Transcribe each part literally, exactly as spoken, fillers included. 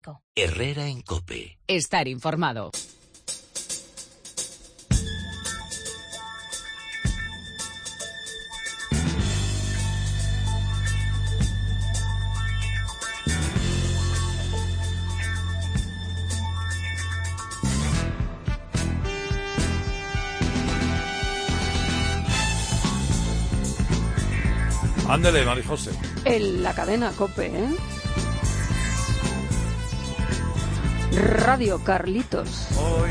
cinco. Herrera en COPE. Estar informado. Ándele, Marijose. En la cadena COPE, ¿eh? Radio Carlitos. Hoy...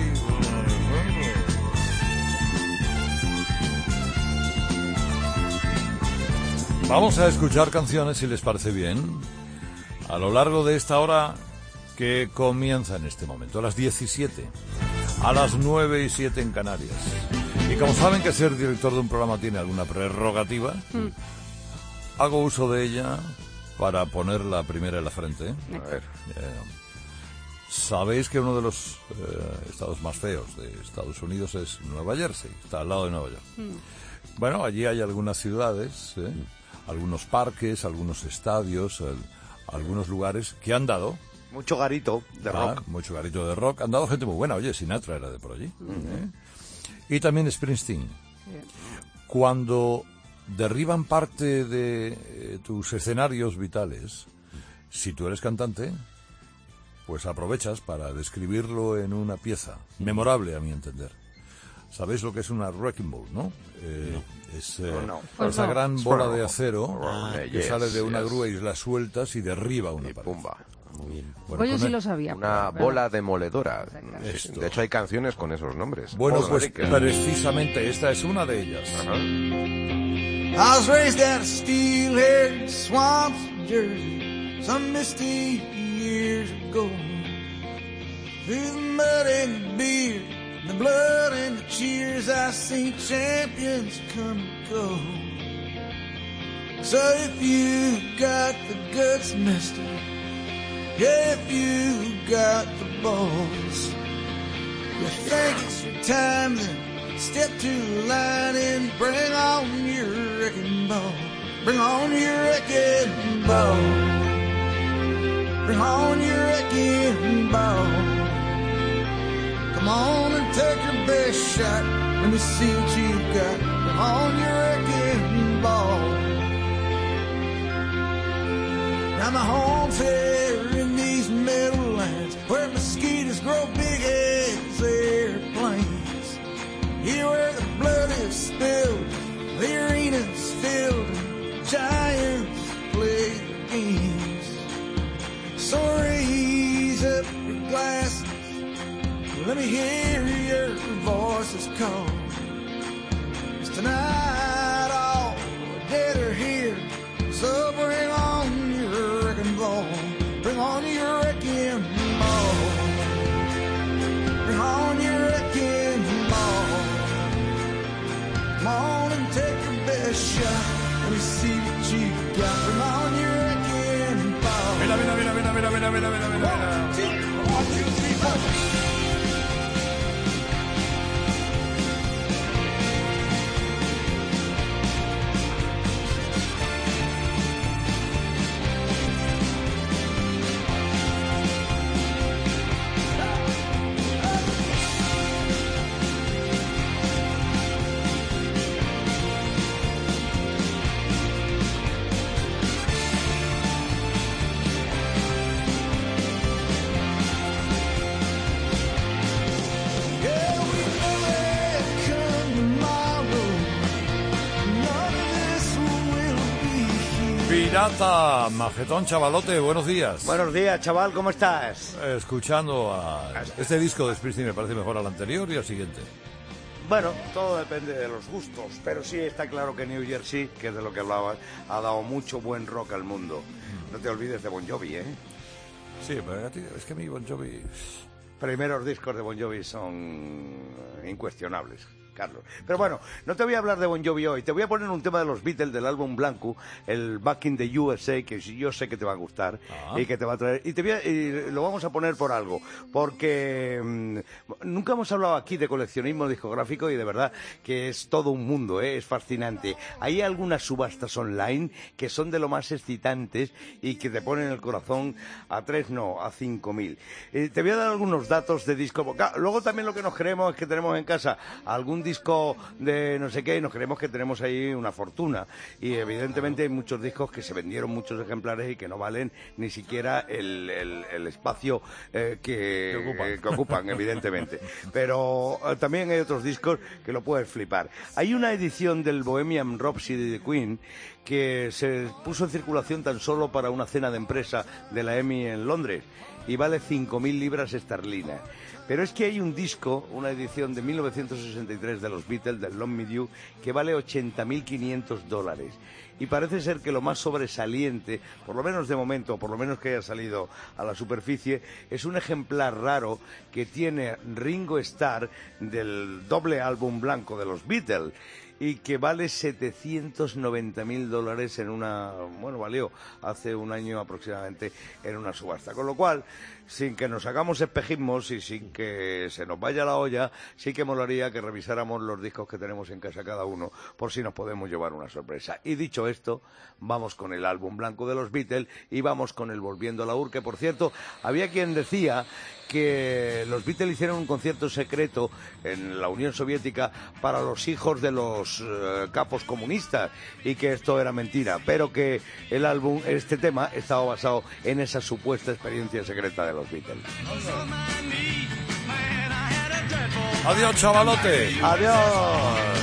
Vamos a escuchar canciones, si les parece bien, a lo largo de esta hora que comienza en este momento, a las diecisiete, a las nueve y siete en Canarias. Y como saben que ser director de un programa tiene alguna prerrogativa... Mm. Hago uso de ella para poner la primera en la frente. A ver. Eh, Sabéis que uno de los eh, estados más feos de Estados Unidos es Nueva Jersey, está al lado de Nueva York. Mm. Bueno, allí hay algunas ciudades, eh, mm. algunos parques, algunos estadios, el, algunos lugares que han dado... Mucho garito de ah, rock. Mucho garito de rock. Han dado gente muy buena. Oye, Sinatra era de por allí. Mm. ¿eh? Y también Springsteen. Yeah. Cuando... derriban parte de eh, tus escenarios vitales, si tú eres cantante, pues aprovechas para describirlo en una pieza memorable, a mi entender. ¿Sabéis lo que es una wrecking ball, no? Eh, no. Es eh, no, no. esa gran bola de acero ah, que yes, sale de una yes. grúa y la sueltas y derriba una y pared. Pumba. Muy bien. Bueno, pues yo sí lo sabía. Una pero, bola demoledora. Esto. De hecho, hay canciones con esos nombres. Bueno, pues precisamente esta es una de ellas. Ajá. I was raised out of steel-haired swamps of Jersey some misty years ago. Through the mud and the beer, the blood and the cheers, I seen champions come and go. So if you got the guts, mister, yeah, if you got the balls, you think it's your time, then step to the line and bring on your wrecking ball. Bring on your wrecking ball. Bring on your wrecking ball. Come on and take your best shot. Let me see what you got. Bring on your wrecking ball. Now my home's here in these meadowlands where mosquitoes grow big as airplanes. Here where the blood is spilled, the arena's filled, and giants play their games. So raise up your glasses, let me hear your voices call. 'Cause tonight all the dead are here, so bring on your wrecking ball. Bring on your wrecking ball. Bring on your wrecking ball. Come on and take your best shot. Let me see what you got. Bring on your wrecking ball. Mira, mira, mira, mira, mira, mira, mira, mira, mira. One, two, one, two, three, four. Pirata, Majetón, chavalote, buenos días. Buenos días, chaval, ¿cómo estás? Escuchando a... Este disco de Springsteen me parece mejor al anterior y al siguiente. Bueno, todo depende de los gustos, pero sí está claro que New Jersey, que es de lo que hablabas, ha dado mucho buen rock al mundo. No te olvides de Bon Jovi, ¿eh? Sí, pero es que a mí Bon Jovi... Primeros discos de Bon Jovi son incuestionables. Carlos. Pero bueno, no te voy a hablar de Bon Jovi hoy, te voy a poner un tema de los Beatles del álbum blanco, el Back in the U S A, que yo sé que te va a gustar Ah. y que te va a traer. Y, te voy a- y lo vamos a poner por algo, porque mmm, nunca hemos hablado aquí de coleccionismo discográfico y de verdad que es todo un mundo, ¿eh? Es fascinante. Hay algunas subastas online que son de lo más excitantes y que te ponen el corazón a tres, no, a cinco mil. Eh, te voy a dar algunos datos de disco. Luego también lo que nos creemos es que tenemos en casa algún disco de no sé qué y nos creemos que tenemos ahí una fortuna. Y evidentemente hay muchos discos que se vendieron muchos ejemplares y que no valen ni siquiera el, el, el espacio eh, que, Que ocupan. eh, que ocupan, evidentemente. Pero eh, también hay otros discos que lo puedes flipar. Hay una edición del Bohemian Rhapsody de Queen que se puso en circulación tan solo para una cena de empresa de la EMI en Londres y vale cinco mil libras esterlinas. Pero es que hay un disco, una edición de mil novecientos sesenta y tres de los Beatles, del Long Me You, que vale ochenta mil quinientos dólares. Y parece ser que lo más sobresaliente, por lo menos de momento, por lo menos que haya salido a la superficie, es un ejemplar raro que tiene Ringo Starr del doble álbum blanco de los Beatles y que vale setecientos noventa mil dólares en una, bueno, valió hace un año aproximadamente en una subasta. Con lo cual, sin que nos hagamos espejismos y sin que se nos vaya la olla, sí que molaría que revisáramos los discos que tenemos en casa cada uno, por si nos podemos llevar una sorpresa. Y dicho esto, vamos con el álbum blanco de los Beatles y vamos con el Volviendo a la U R, que por cierto, había quien decía que los Beatles hicieron un concierto secreto en la Unión Soviética para los hijos de los eh, capos comunistas y que esto era mentira, pero que el álbum, este tema, estaba basado en esa supuesta experiencia secreta de los Beatles. Adiós, chavalote. ¡Adiós!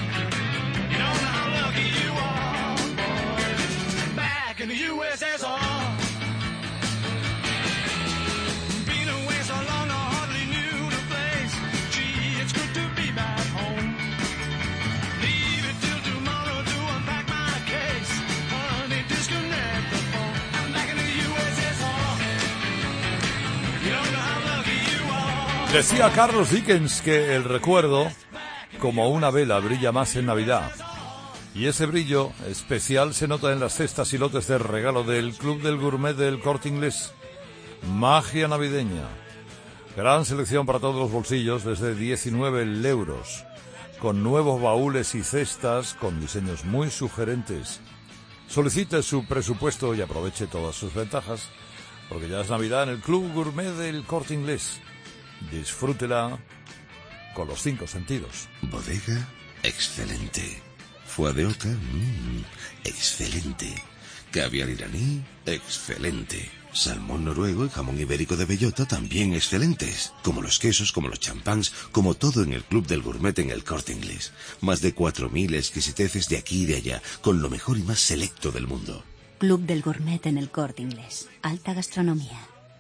Decía Carlos Dickens que el recuerdo, como una vela, brilla más en Navidad. Y ese brillo especial se nota en las cestas y lotes de regalo del Club del Gourmet del Corte Inglés. Magia navideña. Gran selección para todos los bolsillos, desde diecinueve euros. Con nuevos baúles y cestas con diseños muy sugerentes. Solicite su presupuesto y aproveche todas sus ventajas, porque ya es Navidad en el Club Gourmet del Corte Inglés. Disfrútela con los cinco sentidos. Bodega, excelente. Foie de oca, mmm, excelente. Caviar iraní, excelente. Salmón noruego y jamón ibérico de bellota, también excelentes. Como los quesos, como los champáns, como todo en el Club del Gourmet en el Corte Inglés. Más de cuatro mil exquisiteces de aquí y de allá, con lo mejor y más selecto del mundo. Club del Gourmet en el Corte Inglés. Alta gastronomía.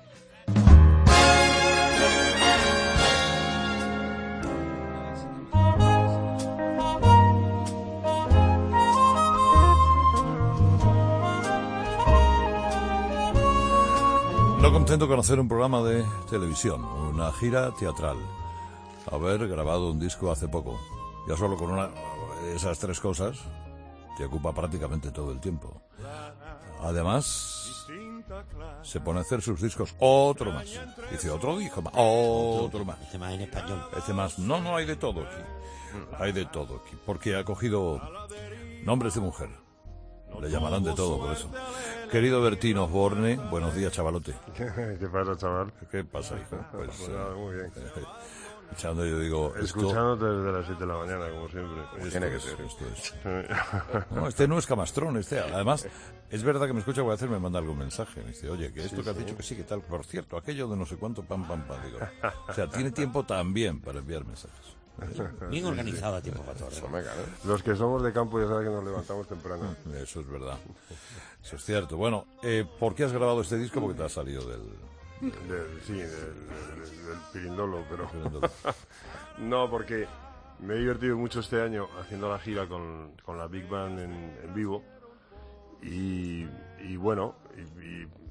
No contento con hacer un programa de televisión, una gira teatral, haber grabado un disco hace poco. Ya solo con una de esas tres cosas te ocupa prácticamente todo el tiempo. Además, se pone a hacer sus discos, otro más. Dice, otro disco más, otro más. Este más en español. Este más, no, no, hay de todo aquí. Hay de todo aquí, porque ha cogido nombres de mujer. Le llamarán de todo por eso. Querido Bertín Osborne, buenos días, chavalote. ¿Qué pasa, chaval? ¿Qué pasa, hijo? Pues, Pues nada, muy bien. eh, escuchando, yo digo, esto, Escuchándote desde las siete de la mañana, como siempre. esto Tiene que es, ser. esto es. No, este no es camastrón, este. Además, es verdad que me escucha, voy a hacer, me manda algún mensaje. Me dice, oye, que esto que has dicho que sí, que tal. Por cierto, aquello de no sé cuánto, pam, pam, pam. Digo, o sea, tiene tiempo también para enviar mensajes. Bien organizado a tiempo para todo. Eso me gana. Los que somos de campo ya saben que nos levantamos temprano. Eso es verdad. Eso es cierto. Bueno, eh, ¿por qué has grabado este disco? Porque te has salido del... Del- sí, del, del- del pirindolo, pero... Pirindolo. No, porque me he divertido mucho este año haciendo la gira con, con la Big Band en, en vivo. Y, y bueno, y, y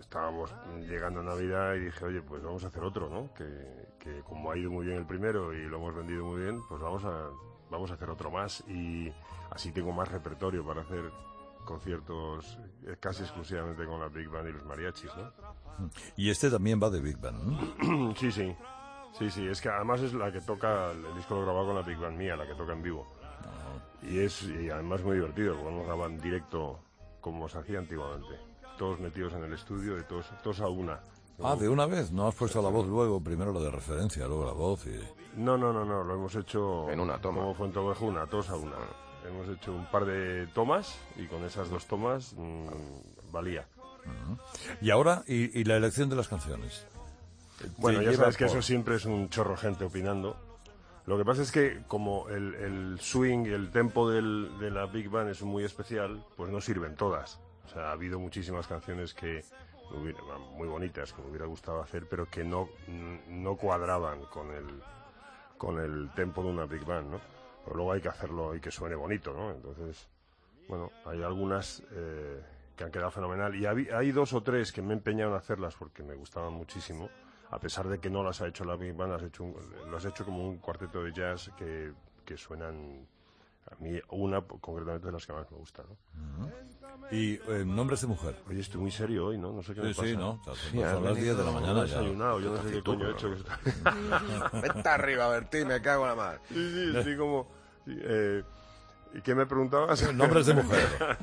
estábamos llegando a Navidad y dije, oye, pues vamos a hacer otro, ¿no? Que, que como ha ido muy bien el primero y lo hemos vendido muy bien, pues vamos a, vamos a hacer otro más y así tengo más repertorio para hacer conciertos casi exclusivamente con la Big Band y los mariachis, ¿no? Y este también va de Big Band, ¿no? Sí, sí. Sí, sí, es que además es la que toca, el disco lo grabado con la Big Band mía, la que toca en vivo. Y es y además muy divertido, porque vamos a grabar en directo como se hacía antiguamente. Todos metidos en el estudio y todos, todos a una. Ah, ¿de una vez? ¿No has puesto la voz luego? Primero la de referencia, luego la voz y... No, no, no, no, lo hemos hecho... En una toma. Como Fuenteovejuna, una, todos a una. Hemos hecho un par de tomas y con esas dos tomas mmm, valía. Uh-huh. Y ahora, y, y la elección de las canciones. Bueno, ya lleva sabes que por- eso siempre es un chorro gente opinando. Lo que pasa es que como el, el swing, el tempo del, de la Big Band es muy especial, pues no sirven todas. O sea, ha habido muchísimas canciones que me hubiera- muy bonitas que me hubiera gustado hacer, pero que no, no cuadraban con el, con el tempo de una Big Band, ¿no? Pero luego hay que hacerlo y que suene bonito, ¿no? Entonces, bueno, hay algunas eh, que han quedado fenomenal. Y hay, hay dos o tres que me he empeñado en hacerlas porque me gustaban muchísimo. A pesar de que no las ha hecho la Big Band, las, he hecho un, las he hecho como un cuarteto de jazz que, que suenan, a mí una concretamente de las que más me gusta, ¿no? Uh-huh. Y eh, nombres de mujer. Oye, estoy muy serio hoy, ¿no? No sé qué Sí, me pasa. sí, ¿no? Sí, Son las diez de la No he mañana ya. desayunado, yo no sé qué coño he hecho. Vete arriba, Bertín, me cago en la mar. Sí, sí, estoy como... sí, eh, ¿y qué me preguntabas? Nombres de mujer.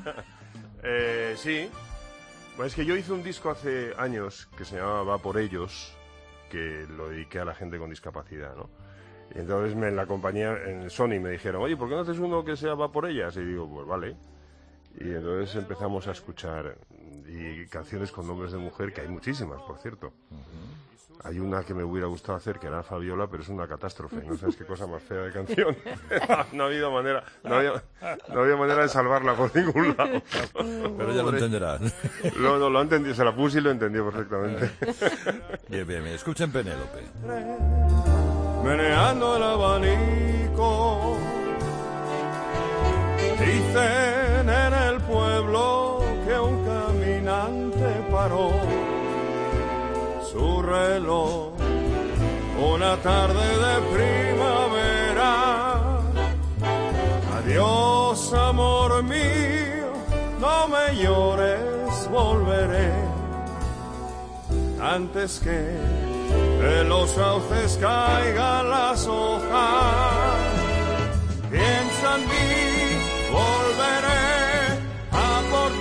eh, sí. Bueno, es que yo hice un disco hace años que se llamaba Va por ellos, que lo dediqué a la gente con discapacidad, ¿no? Y entonces me, en la compañía, en Sony, me dijeron, oye, ¿por qué no haces uno que sea Va por ellas? Y digo, pues vale. Y entonces empezamos a escuchar y canciones con nombres de mujer, que hay muchísimas, por cierto. Uh-huh. Hay una que me hubiera gustado hacer, que era Fabiola, pero es una catástrofe. No sabes qué cosa más fea de canción. No ha habido manera, no había, no había manera de salvarla por ningún lado. Pero ya lo entenderás. No, no, lo entendí, se la puse y lo entendió perfectamente. Bien, bien, bien. Escuchen Penélope. Meneando el abanico, dicen en el pueblo que un caminante paró su reloj una tarde de primavera. Adiós, amor mío, no me llores, volveré antes que de los sauces caigan las hojas. Piensa en mí, volveré a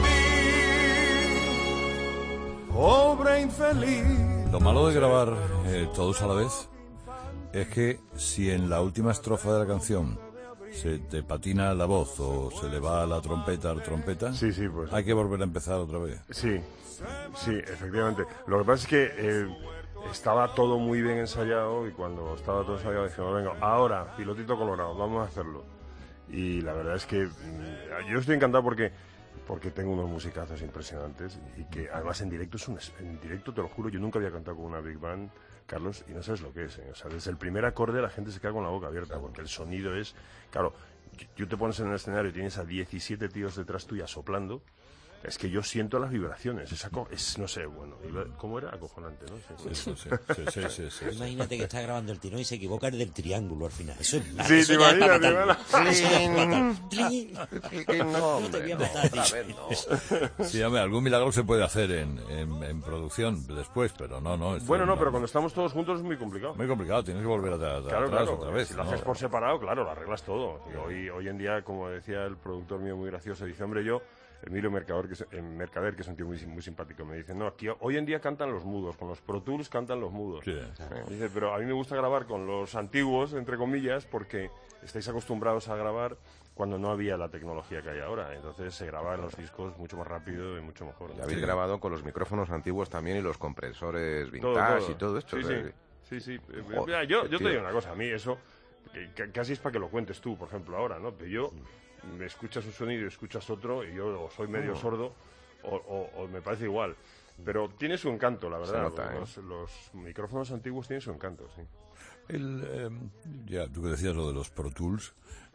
por ti, pobre infeliz. Lo malo de grabar eh, todos a la vez es que si en la última estrofa de la canción se te patina la voz o se le va la trompeta a la trompeta, sí, sí, pues, hay que volver a empezar otra vez. Sí, sí, efectivamente. Lo que pasa es que eh, estaba todo muy bien ensayado y cuando estaba todo ensayado dijimos, venga, ahora, pilotito colorado, vamos a hacerlo. Y la verdad es que mmm, yo estoy encantado porque porque tengo unos musicazos impresionantes y que además en directo es un, en directo te lo juro, yo nunca había cantado con una Big Band, Carlos, y no sabes lo que es, ¿eh? O sea, desde el primer acorde la gente se queda con la boca abierta porque el sonido es, claro, tú te pones en el escenario y tienes a diecisiete tíos detrás tuya soplando. Es que yo siento las vibraciones, es, aco- es no sé, bueno, ¿cómo era? Acojonante, ¿no? Sí, sí, sí, sí, sí, sí, sí. Imagínate que está grabando el tirón y se equivoca el del triángulo al final. Eso es nada. Sí, eso te ya es para imaginas, matarlo. te Eso ya es para matarlo. No, No te hombre, voy a no, matar, otra tío. vez no. Sí, hombre, algún milagro se puede hacer en, en, en producción después, pero no, no. esto Bueno, no, es pero cuando estamos todos juntos es muy complicado. muy complicado, tienes que volver a, a, Claro, atrás claro, otra vez. si lo ¿no? haces por separado, claro, lo arreglas todo. Y hoy, hoy en día, como decía el productor mío muy gracioso, dice, hombre, yo, Emilio Mercader, que es, eh, Mercader, que es un tío muy, muy simpático, me dice, no, aquí hoy en día cantan los mudos, con los Pro Tools cantan los mudos. Sí. Dice, pero a mí me gusta grabar con los antiguos, entre comillas, porque estáis acostumbrados a grabar cuando no había la tecnología que hay ahora. Entonces se graban los discos mucho más rápido y mucho mejor. Ya habéis grabado con los micrófonos antiguos también y los compresores Todo, vintage todo. y todo esto. Sí, o sí, sea, sí, sí. Eh, Joder, mira, yo, yo te tío. digo una cosa, a mí eso que- que casi es para que lo cuentes tú, por ejemplo, ahora, ¿no? Pero yo me escuchas un sonido y escuchas otro y yo o soy medio Oh. sordo o, o- o me parece igual. Pero tiene su encanto, la verdad. nota, ¿eh? los, los micrófonos antiguos tienen su encanto, sí. El, eh, ya, tú que decías lo de los Pro Tools,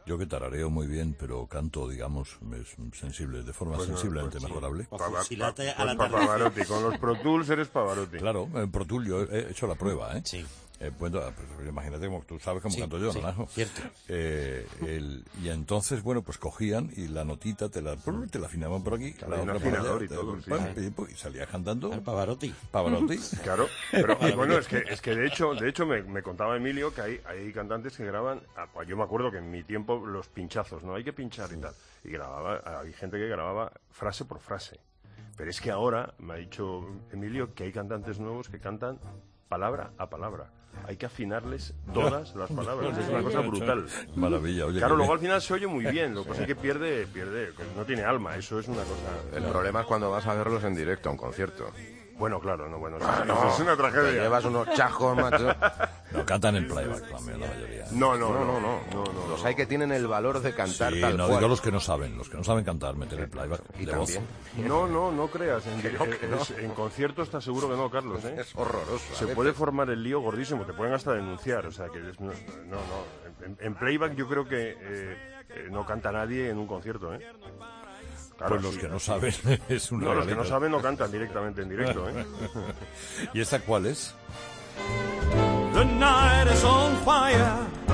Yo que tarareo muy bien, pero canto, digamos, es sensible, de forma Pues no, sensiblemente pues sí. mejorable. Pa- pa- fusilarte pa- a la pues tarde. Pavarotti, con los Pro Tools eres Pavarotti. Claro, en Pro Tool yo he hecho la prueba, ¿eh? Sí. Eh, bueno, pues, imagínate, como tú sabes cómo Sí, canto yo, sí, ¿no? cierto. Eh, el- y entonces, bueno, pues cogían y la notita te la, te la afinaban por aquí, Claro, la hay un otra por allá, afinador y te- todo, sí, pam, sí. y, pues, y salías cantando Al Pavarotti. Pavarotti. Claro, pero y bueno, es que, es que de hecho, de hecho me, me contaba Emilio que hay, hay cantantes que graban, ah, pues yo me acuerdo que en mi tiempo los pinchazos, ¿no? Hay que pinchar y tal. Y grababa, hay gente que grababa frase por frase. Pero es que ahora me ha dicho Emilio que hay cantantes nuevos que cantan palabra a palabra. Hay que afinarles todas las palabras, es una cosa brutal. Maravilla, oye. Claro, que luego bien. al final se oye muy bien, lo que pasa es que pierde, pierde, que no tiene alma, eso es una cosa... El problema es cuando vas a verlos en directo, a un concierto. Bueno, claro, no, bueno, eso, Ah, eso no, es una te tragedia. llevas unos chajos, macho. No, cantan en playback también la mayoría. No, no, No, no, no, no. no, no, Los no. hay que tienen el valor de cantar Sí, tal no cual. digo los que no saben, los que no saben cantar, meter el playback Y de voz. también. No, no, no creas. En, Que no, que no. es- en concierto estás seguro que no, Carlos, ¿eh? Es horroroso. a Se veces. puede formar el lío gordísimo, te pueden hasta denunciar, o sea que es- no, no, no. En, en playback yo creo que eh, eh, no canta nadie en un concierto, ¿eh? Claro, Pues los sí. que no saben es un No, los que no regalito. saben no cantan directamente en directo, ¿eh? ¿Y esta cuál es? The night is on fire.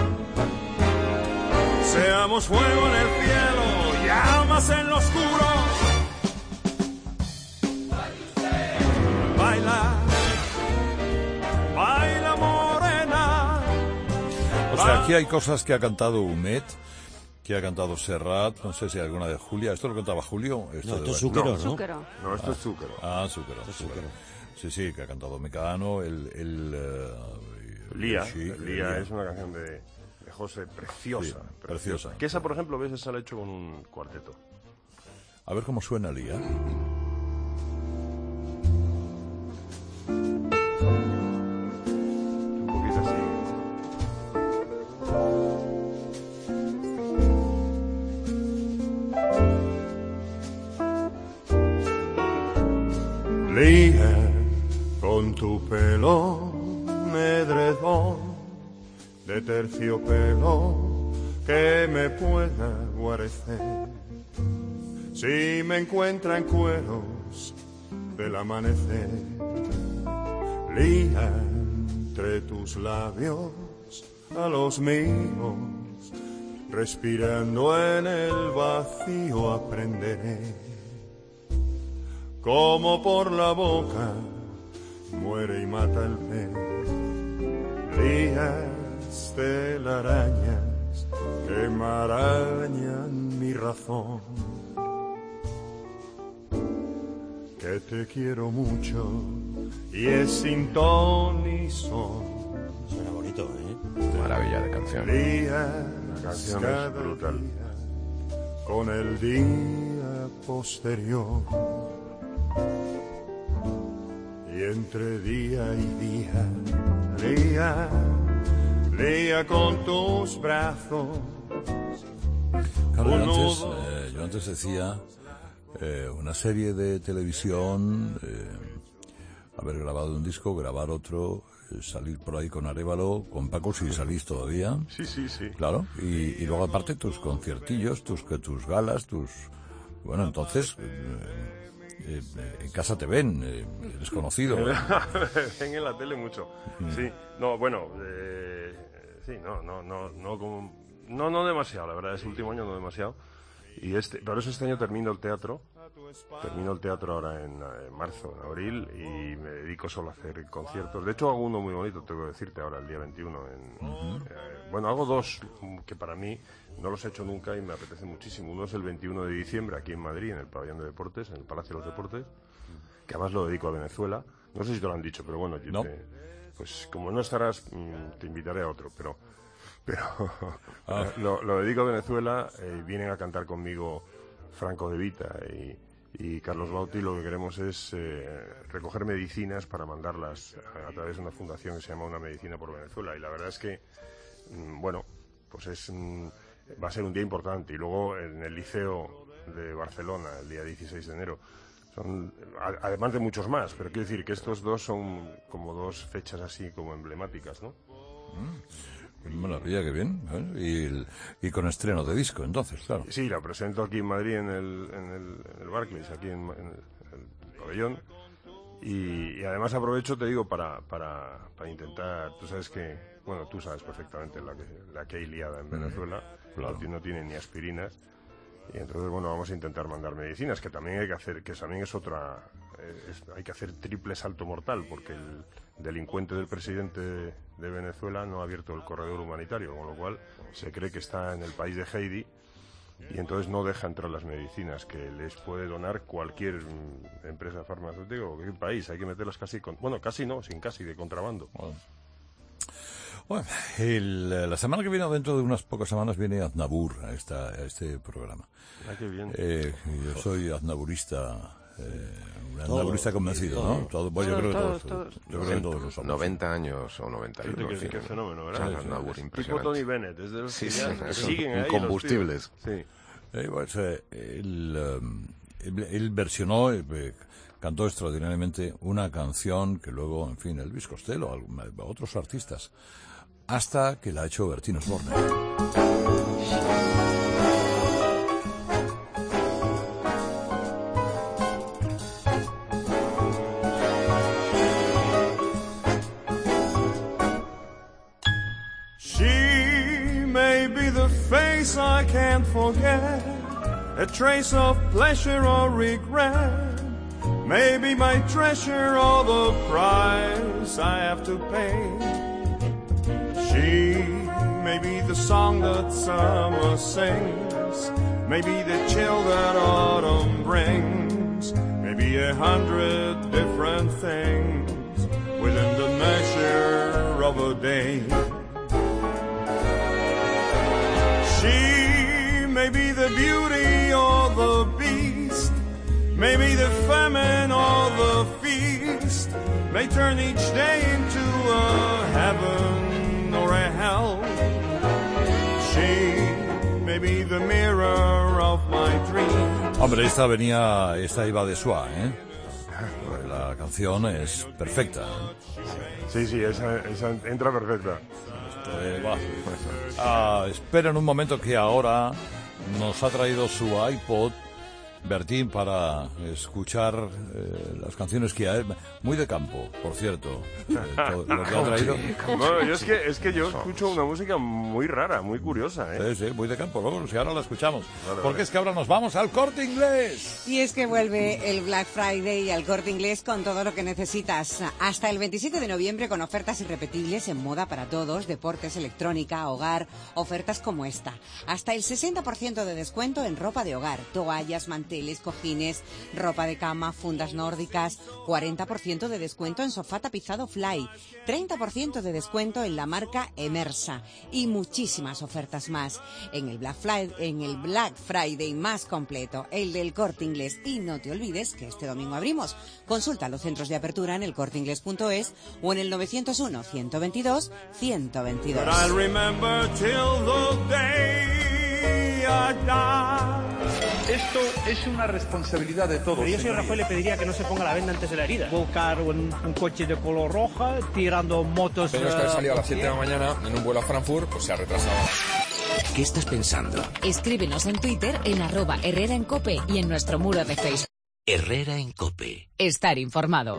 Seamos fuego en el cielo, llamas en lo oscuro. Baila, baila morena. O sea, aquí hay cosas que ha cantado Humet, que ha cantado Serrat, no sé si alguna de Julia. ¿Esto lo cantaba Julio? Esto No, de esto es verdad. Zúquero, ¿no? Zúquero. No, esto es Zúquero. Ah, Zúquero. Esto es Zúquero. Sí, sí, que ha cantado Mecano, el... el eh, Lía, sí, Lía Lía. es una canción de, de José preciosa, Sí, preciosa. Que esa, por ejemplo, ves, esa la ha hecho con un cuarteto. A ver cómo suena Lía. Un poquito así. Lía, con tu pelo edredón de terciopelo que me pueda guarecer. Si me encuentra en cueros del amanecer, lía entre tus labios a los míos, respirando en el vacío aprenderé. Como por la boca muere y mata el pez, lías telarañas que marañan mi razón. Que te quiero mucho y es sin ton ni son. Suena bonito, ¿eh? Maravilla de canción. Lías La canción cada es brutal. día con el día posterior. Y entre día y día, lía, lía con tus brazos. Claro, yo Un antes, nudo. eh, yo antes decía eh, una serie de televisión, eh, haber grabado un disco, grabar otro, eh, salir por ahí con Arévalo, con Paco si salís todavía, Sí, sí, sí. claro, y, y luego aparte tus conciertillos, tus que tus galas, tus... Bueno, entonces, eh, eh, en casa te ven, eh, eres conocido. Ven en la tele mucho. Sí, no, bueno, eh, sí, no, no, no, no, como, no, no demasiado, la verdad, ese último año no demasiado. Y este, por eso este año termino el teatro, termino el teatro ahora en, en marzo, en abril, y me dedico solo a hacer conciertos. De hecho, hago uno muy bonito, tengo que decirte ahora, el día veintiuno. En, eh, bueno, hago dos que para mí no los he hecho nunca y me apetece muchísimo. Uno es el veintiuno de diciembre aquí en Madrid, en el Pabellón de Deportes, en el Palacio de los Deportes, que además lo dedico a Venezuela. No sé si te lo han dicho, pero bueno, yo No. te- pues como no estarás, mm, te invitaré a otro, pero... pero Ah. lo, lo dedico a Venezuela, eh, vienen a cantar conmigo Franco De Vita y, y Carlos Bauti. Lo que queremos es eh, recoger medicinas para mandarlas a, a través de una fundación que se llama Una Medicina por Venezuela, y la verdad es que mm, bueno, pues es mm, va a ser un día importante. Y luego en el Liceo de Barcelona el día dieciséis de enero son, a- además de muchos más, pero quiero decir que estos dos son como dos fechas así como emblemáticas, ¿no? Maravilla, qué bien. ¿eh? Y, el- y con estreno de disco, entonces, claro. Sí, la presento aquí en Madrid, en el, en el, en el Barclays, aquí en, en el, el pabellón. Y, y además aprovecho, te digo, para, para, para intentar, tú sabes que, bueno, tú sabes perfectamente la que, la que hay liada en Venezuela, claro. no, ti- no tiene ni aspirinas. Y entonces, bueno, vamos a intentar mandar medicinas, que también hay que hacer, que también es otra, eh, es- hay que hacer triple salto mortal, porque el delincuente del presidente de, de Venezuela no ha abierto el corredor humanitario, con lo cual se cree que está en el país de Heidi, y entonces no deja entrar las medicinas que les puede donar cualquier mm, empresa farmacéutica o cualquier país. Hay que meterlas casi, con, bueno, casi no, sin casi, de contrabando. Bueno. Bueno, el, eh, la semana que viene, o dentro de unas pocas semanas, viene Aznavour a, esta, a este programa. Ah, qué bien. Eh, yo soy aznavourista, eh, un Todo, aznavourista convencido, todo. ¿no? Todo, bueno, yo creo que Todos, todos, todos. yo creo que todos lo somos. noventa años o noventa y uno. Qué, en fin. qué fenómeno, O ¿verdad? sea, Aznavour, Tipo impresionante. Tony Bennett, es de los Sí, que sí, ya son siguen ahí los tíos. incombustibles. Sí. Eh, pues, eh, él, eh, él, él versionó, eh, eh, cantó extraordinariamente una canción que luego, en fin, Elvis Costello, algún- otros artistas, hasta que la ha hecho Bertín Osborne. She may be the face I can't forget, a trace of pleasure or regret, maybe my treasure or the price I have to pay. She may be the song that summer sings, maybe the chill that autumn brings, maybe a hundred different things within the measure of a day. She may be the beauty or the beast, maybe the famine or the feast, may turn each day into a heaven or a hell. She may be the mirror of my dreams. Hombre, esta venía, esta iba de suave, ¿eh? La canción es perfecta. Sí, sí, esa, esa entra perfecta. Eh, va. Ah, esperen un momento que ahora nos ha traído su iPod Bertín para escuchar eh, las canciones que hay. Muy de campo, por cierto. Eh, todo lo que ha traído. Bueno, yo es que, es que yo escucho una música muy rara, muy curiosa, ¿eh? Sí, sí, muy de campo. Luego, si ahora la escuchamos. Vale, Porque vale. es que ahora nos vamos al Corte Inglés. Y es que vuelve el Black Friday al Corte Inglés con todo lo que necesitas. Hasta el veintisiete de noviembre con ofertas irrepetibles en moda para todos, deportes, electrónica, hogar, ofertas como esta. Hasta el sesenta por ciento de descuento en ropa de hogar, toallas, manteles, cojines, ropa de cama, fundas nórdicas, cuarenta por ciento de descuento en sofá tapizado Fly, treinta por ciento de descuento en la marca Emersa y muchísimas ofertas más. En el Black Friday, en el Black Friday más completo, el del Corte Inglés. Y no te olvides que este domingo abrimos. Consulta los centros de apertura en el corte inglés punto es o en el nueve cero uno, ciento veintidós, ciento veintidós. But I'll remember till the day I die. Esto es una responsabilidad de todos. Pero yo, señor señorías. Rajoy, le pediría que no se ponga la venda antes de la herida. Volcar un, un coche de color roja, tirando motos... Tenemos que haber salido a las siete de la mañana en un vuelo a Frankfurt, pues se ha retrasado. ¿Qué estás pensando? Escríbenos en Twitter en arroba Herrera en Cope y en nuestro muro de Facebook. Herrera en Cope. Estar informado.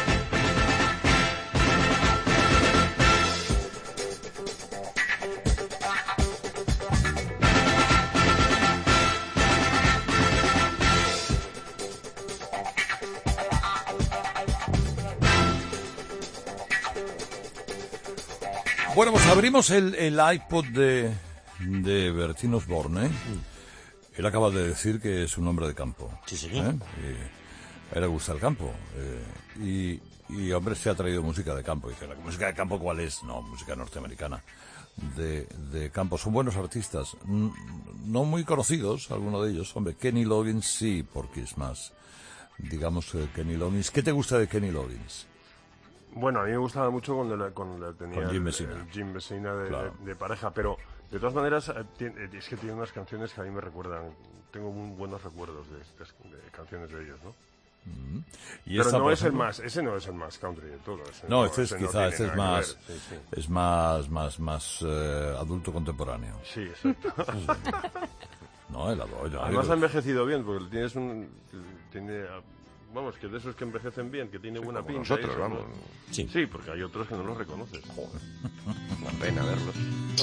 Bueno, pues abrimos el, el iPod de, de Bertín Osborne. Él acaba de decir que es un hombre de campo. Sí, señor. ¿Eh? Y a él le gusta el campo. Eh, y, y, hombre, se ha traído música de campo. Dice, ¿la música de campo cuál es? No, música norteamericana. De, de campo. Son buenos artistas. N- No muy conocidos, algunos de ellos. Hombre, Kenny Loggins sí, porque es más, digamos, eh, Kenny Loggins. ¿Qué te gusta de Kenny Loggins? Bueno, a mí me gustaba mucho cuando la, cuando la tenía Con Jim el- Messina. el Jim Messina de, Claro. de- de pareja, pero de todas maneras eh, tiene- es que tiene unas canciones que a mí me recuerdan, tengo muy buenos recuerdos de, estas- de canciones de ellos, ¿no? Mm. Y Pero esta, no por es el ejemplo, más, ese no es el más country de todos. ese No, este es ese no quizá, tiene este es nada que más, ver, sí, sí. es más, más, más eh, adulto contemporáneo. Sí, exacto. No, el adoro. el Además adoro. ha envejecido bien, porque tienes un... Tiene, vamos, que de esos que envejecen bien, que tiene buena como pinta. nosotros, y eso, vamos. ¿no? Sí. Sí, porque hay otros que no los reconoces. Joder, una pena verlos.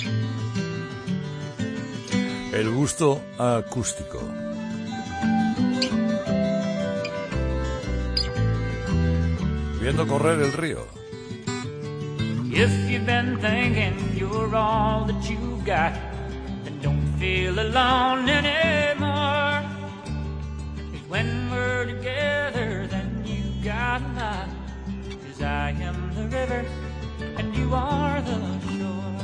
El gusto acústico. Viendo correr el río. If you've been thinking you're all that you've got, then don't feel alone anymore. 'Cause when we're together, then you got a lot. 'Cause I am the river, and you are the shore.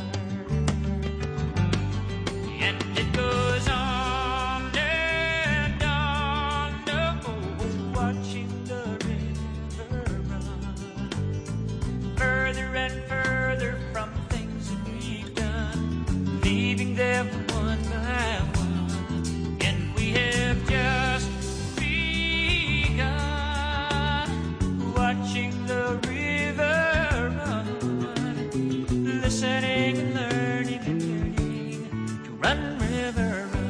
And it goes on and on, oh, watching the river run further and further from things that we've done, leaving them one by one. And we have just begun, watching the river run, listening and learning and learning to run, river, run.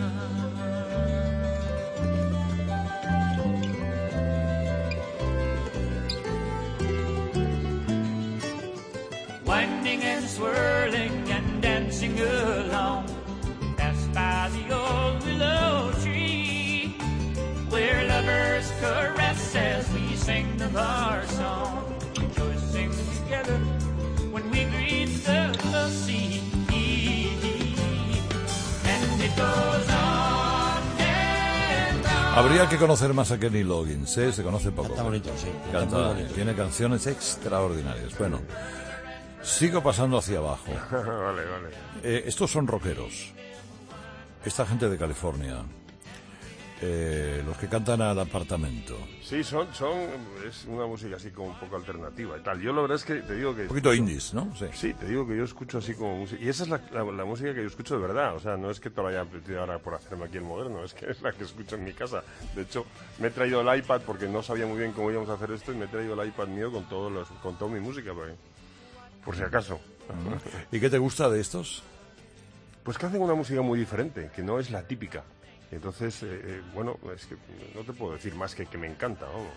Winding and swirling and dancing along, past by the old willow tree, where lovers caress as we sing of our song, rejoicing together when we greet the, the sea. And it goes on and on. Habría que conocer más a Kenny Loggins, ¿eh? Se conoce poco. Está bonito, sí. Canta, Está muy bonito. tiene canciones extraordinarias. Bueno, sigo pasando hacia abajo. Vale, vale. Eh, estos son rockeros. Esta gente de California. Eh, los que cantan al apartamento. Sí, son, son, es una música así como un poco alternativa y tal. Yo la verdad es que te digo que... Un poquito indies, ¿no? Sí. Sí, te digo que yo escucho así como música. Y esa es la, la, la música que yo escucho de verdad. O sea, no es que te lo haya aprendido ahora por hacerme aquí el moderno, es que es la que escucho en mi casa. De hecho, me he traído el iPad porque no sabía muy bien cómo íbamos a hacer esto y me he traído el iPad mío con, todos los, con toda mi música, por, por si acaso. ¿Y qué te gusta de estos? Pues que hacen una música muy diferente, que no es la típica. Entonces, eh, eh, bueno, es que no te puedo decir más que que me encanta, vamos.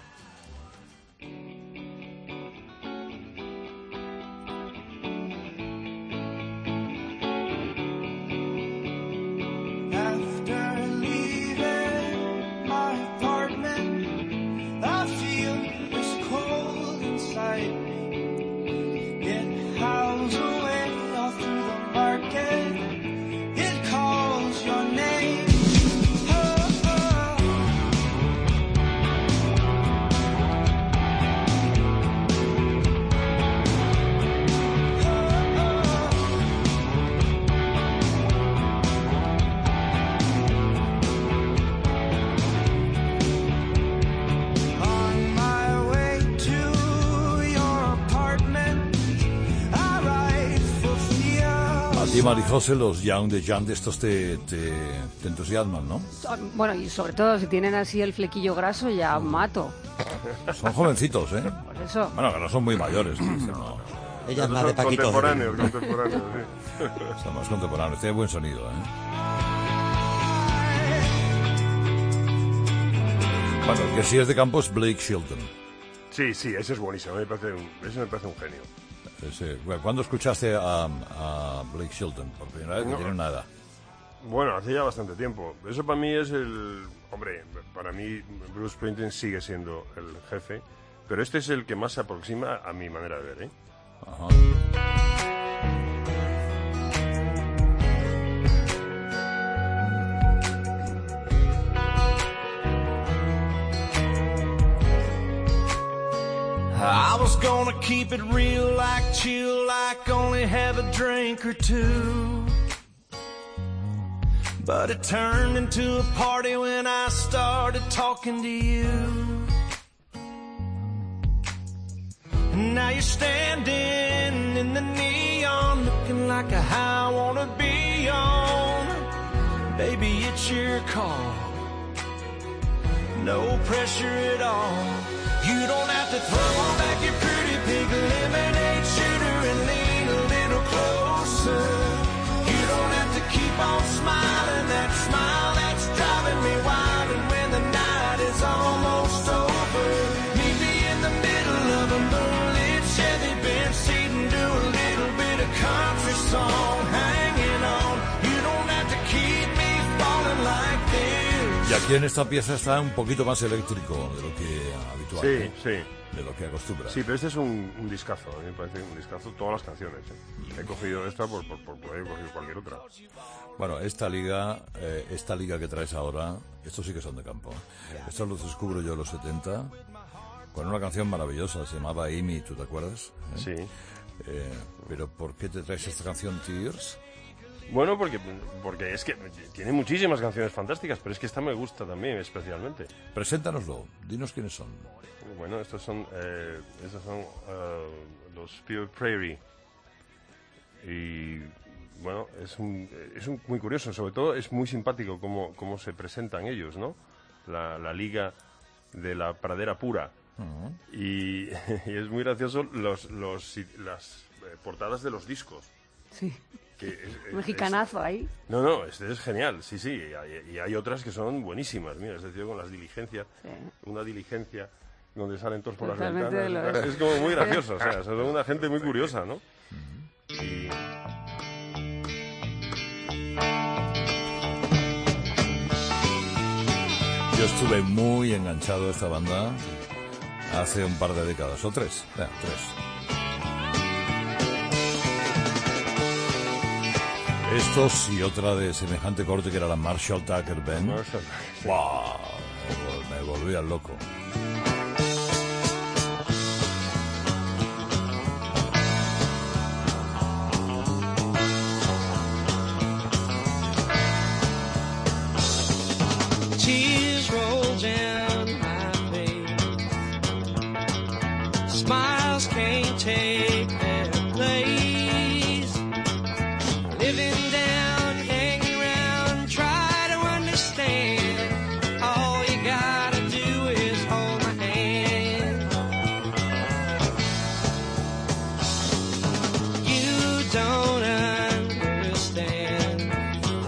After leaving my apartment, I feel this cold inside me. It howls away all through the market. It calls your name. Oh, oh. On my way to your apartment, I ride for fear. A ti, Marijose, los Young de Jam de estos te, te, te entusiasman, ¿no? Bueno, y sobre todo si tienen así el flequillo graso, ya mato. Son jovencitos, ¿eh? Por eso. Bueno, que no son muy mayores. ¿no? Ella es Son más de Paquito. Contemporáneos, contemporáneos, sí. Son más contemporáneos, tiene buen sonido, ¿eh? Bueno, el que sí es de campo es Blake Shelton. Sí, sí, ese es buenísimo, me parece un, ese me parece un genio. Ese, bueno, ¿cuándo escuchaste a, a Blake Shelton? Por primera vez, que No. tiene una edad. Bueno, hace ya bastante tiempo. Eso para mí es el... Hombre, para mí Bruce Springsteen sigue siendo el jefe, pero este es el que más se aproxima a mi manera de ver, ¿eh? Ajá. I was gonna keep it real, like chill, like only have a drink or two. But it turned into a party when I started talking to you. And now you're standing in the neon, looking like a high I wanna be on. Baby, it's your call. no pressure at all. You don't have to throw back your pretty pink lemonade shooter and lean a little closer. You don't have to keep on smiling that smile that's driving me wild. And when the night is almost over, meet me in the middle of a moonlit Chevy Benz seat and do a little bit of country song, hanging on. You don't have to keep me falling like this. Y aquí en esta pieza está un poquito más eléctrico de lo que habitual. Sí, ¿eh? sí. De lo que acostumbra. Sí, pero este es un, un discazo, a mí me parece un discazo, todas las canciones. ¿eh? He cogido esta por, por, por poder coger cualquier otra. Bueno, esta liga, eh, esta liga que traes ahora, estos sí que son de campo. Estos los descubro yo en los setenta, con una canción maravillosa, se llamaba Amy, ¿tú te acuerdas? ¿Eh? Sí. Eh, pero ¿por qué te traes esta canción, Tears? Bueno, porque, porque es que tiene muchísimas canciones fantásticas, pero es que esta me gusta también especialmente. Preséntanoslo, dinos quiénes son. Bueno, estos son, eh, estos son uh, los Pure Prairie. Y bueno, es, un, es un, muy curioso, sobre todo es muy simpático cómo, cómo se presentan ellos, ¿no? La, la liga de la pradera pura. Uh-huh. y, y es muy gracioso los, los, las eh, portadas de los discos. Sí. Que es, Mexicanazo es, ahí. No, no, este es genial, sí, sí. Y hay, y hay otras que son buenísimas. Mira, es decir, con las diligencias, sí. Una diligencia donde salen todos por Totalmente las ventanas. Es como muy gracioso, o sea, son una gente muy curiosa, ¿no? Uh-huh. Y... Yo estuve muy enganchado a esta banda hace un par de décadas, o tres, eh, tres. Estos y otra de semejante corte que era la Marshall Tucker Band. Marshall. ¡Wow! Me volvía loco. Tears roll down my face. Smiles can't take their place. Living down, hanging around, try to understand. All you gotta do is hold my hand. You don't understand.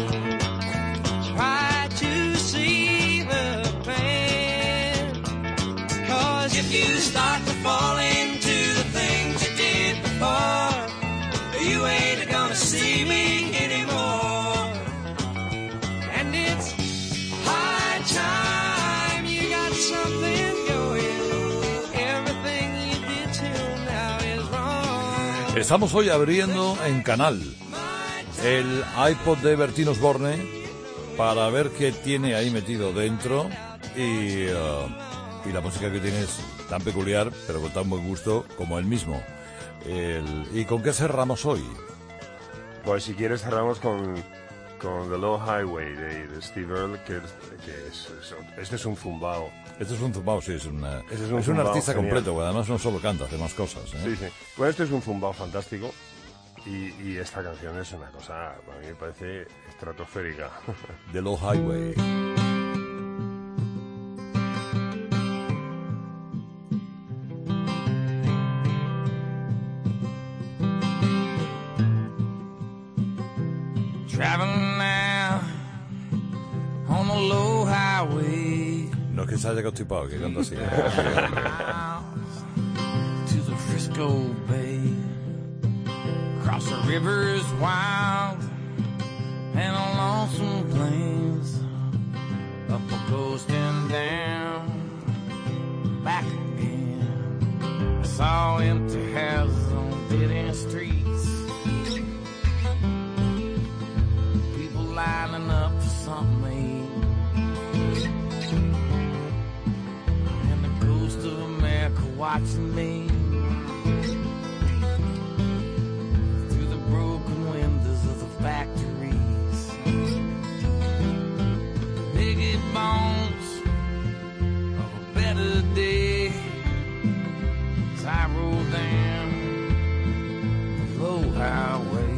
Try to see the plan. 'Cause if you start to fall into the things you did before, you ain't gonna see me anymore. And it's high time you got something going. Everything you did till now is wrong. Estamos hoy abriendo en Canal el iPod de Bertín Osborne para ver qué tiene ahí metido dentro y, uh, y la música que tiene es tan peculiar, pero con tan buen gusto como él mismo. El, ¿Y con qué cerramos hoy? Pues si quieres cerramos con, con The Low Highway de, de Steve Earle, que, es, que es, es, este es un zumbao. Este es un zumbao, sí, es, una, este es un, es un artista genial. completo, además no solo canta, hace más cosas. ¿eh? Sí, sí. Pues este es un zumbao fantástico y, y esta canción es una cosa, a mí me parece estratosférica. The Low Highway. Traveling now on the low highway. No es que se haya constipado, que canta así. To the Frisco Bay. Across the rivers wild and along some plains. Up a coast and down, back again. I saw empty houses on dead-end streets. Lining up for something to eat. And the ghost of America watching me through the broken windows of the factories. Biggie bones of a better day as I roll down the low highway.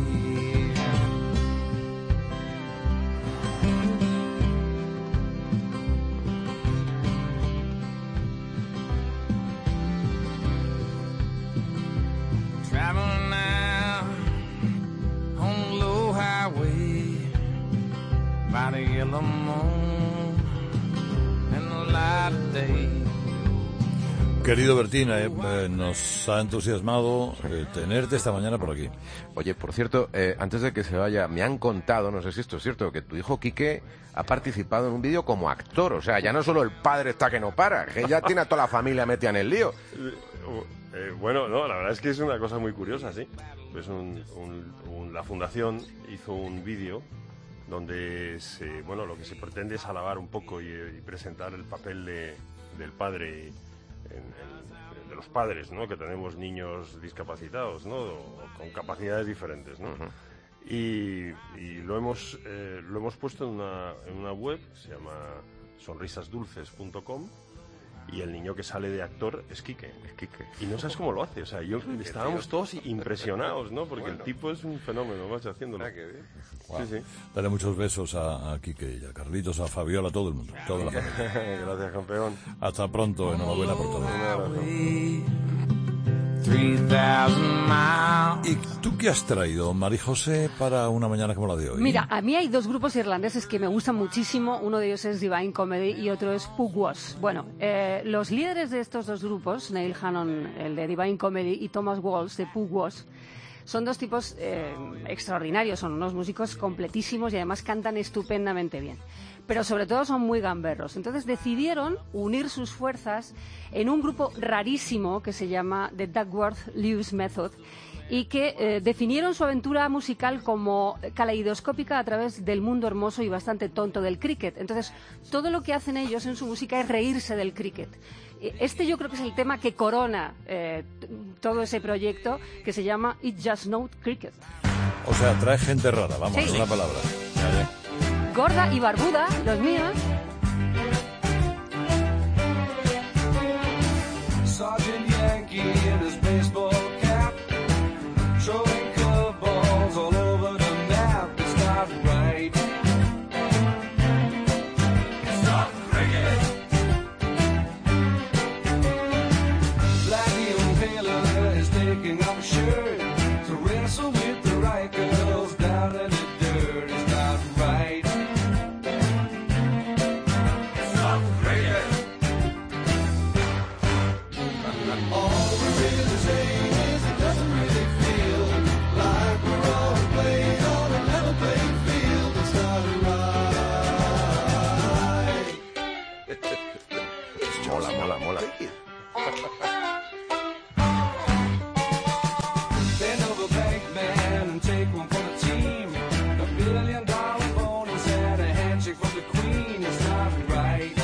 in the moon and the light of day. Querido Bertín, eh, eh, nos ha entusiasmado eh, tenerte esta mañana por aquí. Oye, por cierto, eh, antes de que se vaya, me han contado, no sé si esto es cierto, que tu hijo Quique ha participado en un vídeo como actor. O sea, ya no solo el padre está que no para, que ya tiene a toda la familia metida en el lío. Eh, bueno, no, la verdad es que es una cosa muy curiosa, sí. Pues un, un, un, la fundación hizo un vídeo donde se, bueno, lo que se pretende es alabar un poco y, y presentar el papel de, del padre. En, en, de los padres, ¿no? Que tenemos niños discapacitados, ¿no? O con capacidades diferentes, ¿no? Uh-huh. y, y lo hemos eh, lo hemos puesto en una, en una web, se llama sonrisas dulces punto com, y el niño que sale de actor es Quique. Es Quique. Y no sabes cómo lo hace, o sea, yo estábamos todos impresionados, ¿no? Porque bueno. el tipo es un fenómeno, más haciéndolo. Ah, qué bien. Wow. Sí, sí. Dale muchos besos a, a Quique y a Carlitos, a Fabiola, a todo el mundo, toda la familia. Gracias, campeón. Hasta pronto, enhorabuena por todo. Un abrazo. ¿Y tú qué has traído, María José, para una mañana como la de hoy? Mira, a mí hay dos grupos irlandeses que me gustan muchísimo. Uno de ellos es Divine Comedy y otro es Pugwash. Bueno, eh, los líderes de estos dos grupos, Neil Hannon, el de Divine Comedy, y Thomas Walsh, de Pugwash, son dos tipos eh, extraordinarios. Son unos músicos completísimos y además cantan estupendamente bien. Pero sobre todo son muy gamberros. Entonces decidieron unir sus fuerzas en un grupo rarísimo que se llama The Duckworth-Lewis Method y que eh, definieron su aventura musical como caleidoscópica a través del mundo hermoso y bastante tonto del cricket. Entonces, todo lo que hacen ellos en su música es reírse del cricket. Este yo creo que es el tema que corona eh, todo ese proyecto, que se llama It Just Not Cricket. O sea, trae gente rara, vamos, sí. una palabra. Ya, ya. Gorda y barbuda, los míos. Sergeant Yankee in his baseball cap, throwing curveballs all over the map. It's not right. It's not cricket. Blackie O'Haler is taking off his shirt to wrestle with the right girls down in the dirt. It's not right. Mola, mola, mola. Bend over, bank man, and take one for the team. A billion dollar bonus and a handshake from the queen. It's not right.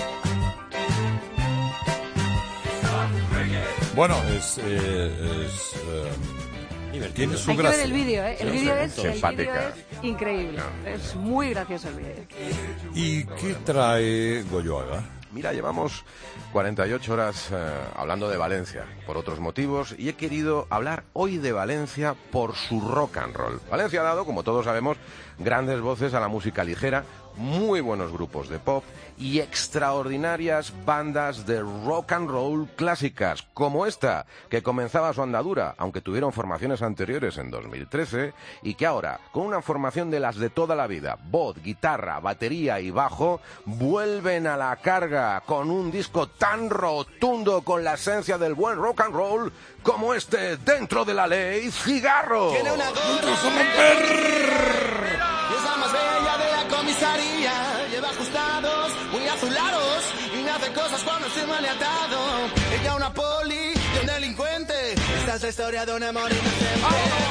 It's not cricket. Bueno, es... Eh, es eh, tiene su Hay que gracia. ver el vídeo, ¿eh? El Sí, vídeo sí, es, el vídeo es increíble. Es muy gracioso el vídeo. ¿Y qué trae Goyoaga? Mira, llevamos cuarenta y ocho horas eh, hablando de Valencia por otros motivos y he querido hablar hoy de Valencia por su rock and roll. Valencia ha dado, como todos sabemos, grandes voces a la música ligera, muy buenos grupos de pop y extraordinarias bandas de rock and roll clásicas, como esta, que comenzaba su andadura, aunque tuvieron formaciones anteriores en dos mil trece, y que ahora, con una formación de las de toda la vida, voz, guitarra, batería y bajo, vuelven a la carga con un disco tan rotundo con la esencia del buen rock and roll como este, Dentro de la Ley, Cigarro. Tiene una gorra y es la más bella de la comisaría. Lleva ajustados, muy azulados, y me hace cosas cuando estoy mal atado. Ella una poli y un delincuente. Esta es la historia de un amor inocente.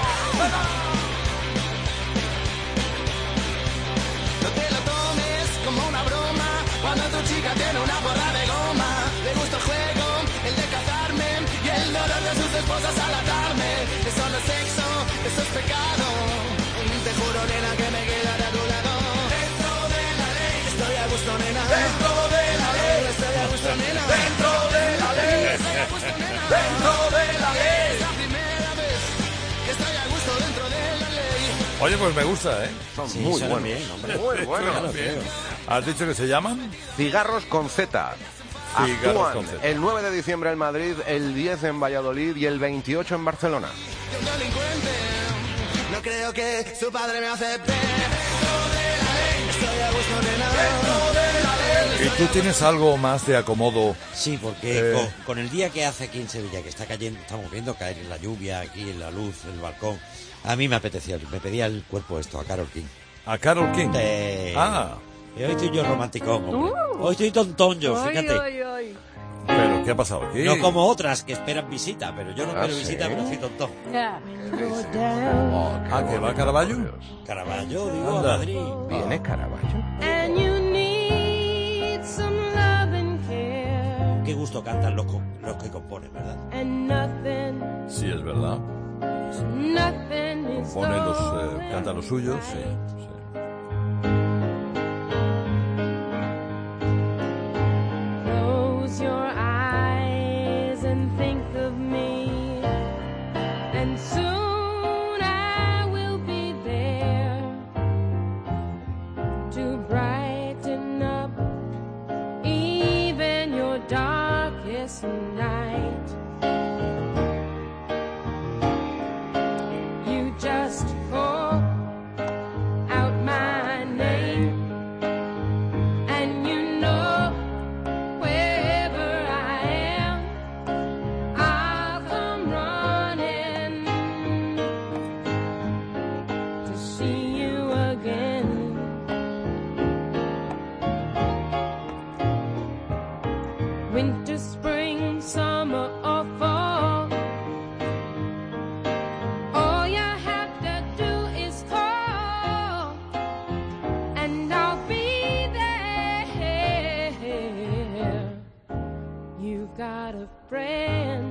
No te lo tomes como una broma cuando tu chica tiene una borra de goma. Le gusta el juego, el de cazarme y el dolor de sus esposas al atarme. Eso no es sexo, eso es pecado. Te juro, nena, que me quedaré a tu lado. Dentro de la ley estoy a gusto, nena. Dentro de la ley estoy a gusto, nena. Dentro de la ley estoy a gusto, nena. Dentro de la ley es la primera vez que estoy a gusto dentro de la ley. Oye, pues me gusta, ¿eh? Son Sí, muy suena buenos. bien, hombre. Muy buenos. Claro, claro. ¿Has dicho que se llaman? Cigarros con Z. Cigarros Actúan con Z. el nueve de diciembre en Madrid, el diez en Valladolid y el veintiocho en Barcelona. Un delincuente, no creo que su padre me acepte. Dentro de la ley estoy a gusto. ¿Y tú tienes algo más de acomodo? Sí, porque Eh. con, con el día que hace aquí en Sevilla, que está cayendo, estamos viendo caer en la lluvia, aquí en la luz, en el balcón, a mí me apetecía, me pedía el cuerpo esto, a Carol King. ¿A Carol King? Eh, Ah. Y hoy estoy yo romántico, hombre. Uh. Hoy estoy tontón yo, Ay, fíjate. ay, ay. ¿Pero qué ha pasado aquí? No como otras que esperan visita, pero yo no Ah, espero ¿sí? visita, pero estoy tontón. Ya. Ah, ¿que va a Caravaggio? Caravaggio, digo, a Anda. Madrid. ¿Viene Caravaggio? And you need some love and care. Qué gusto cantan los, co- los que componen, ¿verdad? And nothing, Sí, es verdad. nothing is Compone los, eh, going canta los suyos, sí. sí. Close your eyes and think of me, and soon I will be there to brighten up even your darkest night. You just call out my name, and you know wherever I am, I'll come running to see you again. Winter, spring, summer, or fall, all you have to do is call, and I'll be there. You got a friend.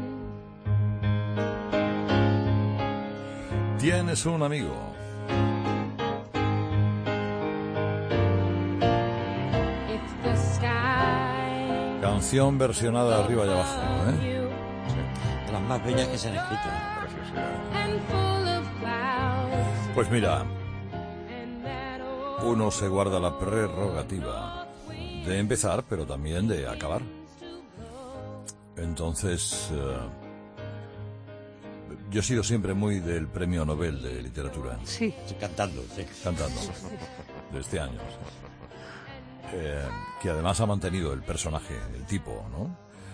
Tienes un amigo. If the sky Canción versionada arriba y abajo, ¿eh? De las más bellas que se han escrito. and full of clouds, Pues mira, uno se guarda la prerrogativa de empezar, pero también de acabar. Entonces, eh, yo he sido siempre muy del Premio Nobel de Literatura. Sí. Cantando, sí. Cantando, de este año. sí. Eh, que además ha mantenido el personaje, el tipo, ¿no?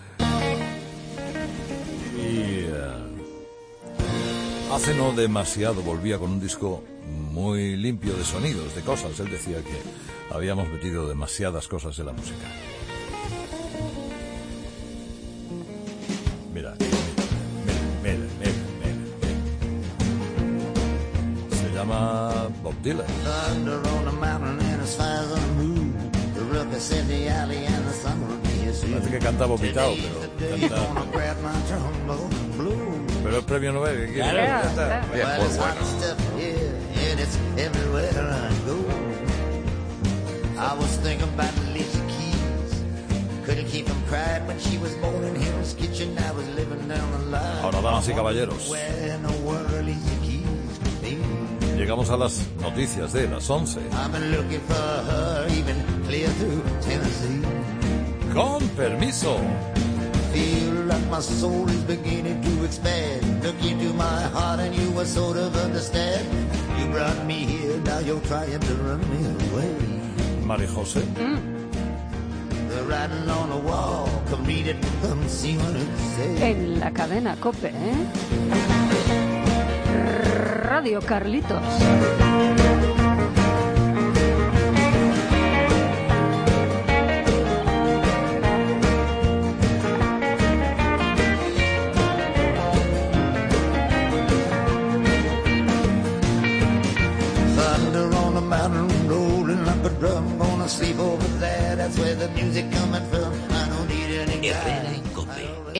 Y eh, hace no demasiado volvía con un disco muy limpio de sonidos, de cosas. Él decía que habíamos metido demasiadas cosas en la música. Mira, mira, mira, mira, mira. Se llama Bob Dylan. Thunder on the mountain and as far as on the moon. The ruckus said the alley and the summer is here. Parece que canta vomitado, pero canta... Grab my trombone blue. Pero el premio Nobel, ¿qué quiere? Claro, Ya está. claro. Well, it's hot stuff here, and it's everywhere I go. I was thinking about Alicia Keys. Couldn't keep from crying when she was born in Hell's Kitchen. I was living down the line. Ahora, damas y caballeros, Where in the world Alicia Keys could be. llegamos a las noticias de las once. I've been looking for her even clear through Tennessee. Con permiso. Feel like my soul is beginning to expand. Look into my heart and you will sort of understand. You brought me here, now you're trying to run me away. María José. The writing on the wall, come read it, come see what it says. En la cadena COPE, ¿eh? Radio Carlitos. Thunder on the mountain, rolling like a drum. Gonna sleep over there, that's where the music comes